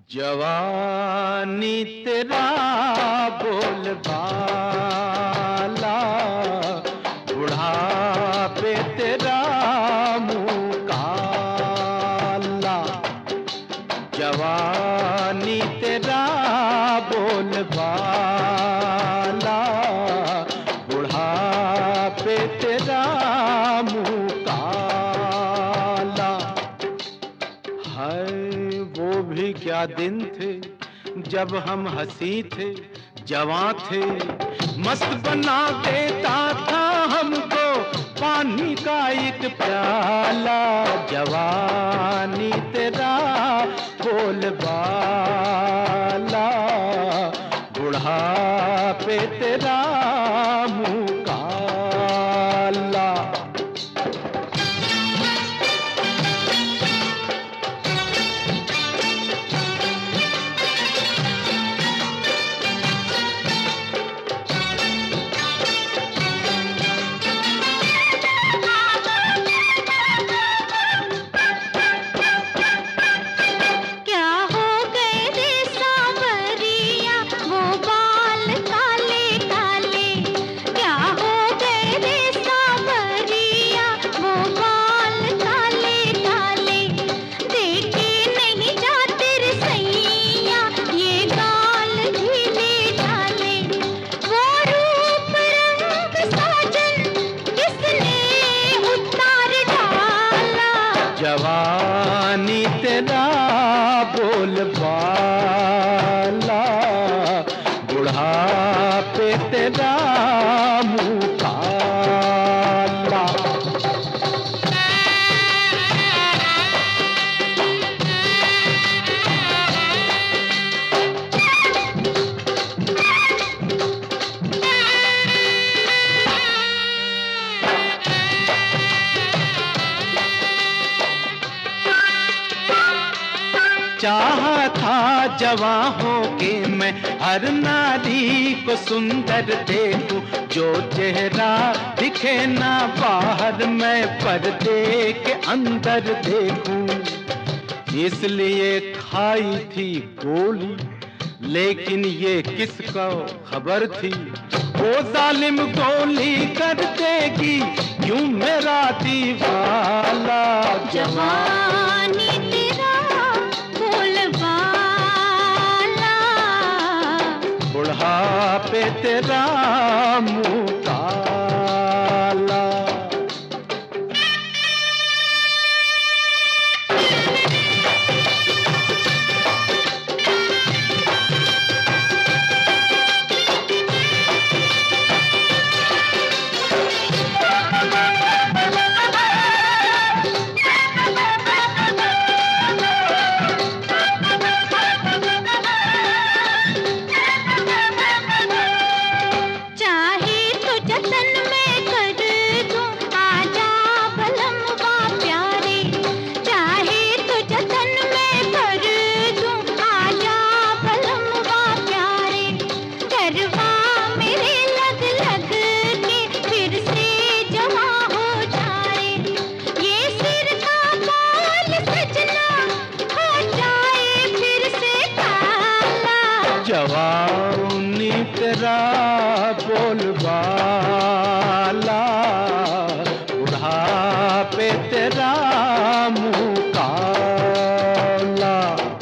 जवानी तेरा बोलबाला, बुढ़ापे तेरा मुँह काला। जवानी तेरा बोलबाला, बुढ़ापे तेरा मुँह काला। हाय वो भी क्या दिन थे जब हम हंसी थे, जवां थे। मस्त बना देता था हमको पानी का एक प्याला। जवानी तेरा बोलबाला, बुढ़ापे तेरा मुँह काला। जवानी तेरा बोलबाला, बुढ़ापे तेरा मुँह काला। चाहा था जवां होके मैं हर नारी को सुंदर देखूं, जो चेहरा दिखे ना बाहर मैं पर्दे के अंदर देखूं। इसलिए खाई थी गोली, लेकिन ये किसको खबर थी। वो जालिम गोली कर देगी क्यों मेरा दीवाला। जवानी तेरा बोलबाला, बुढ़ापे तेरा मुँह काला। जवानी तेरा बोलबाला, बुढ़ापे तेरा मुँह काला।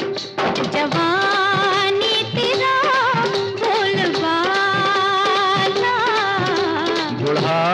जवानी तेरा बोलबाला, बुढ़ा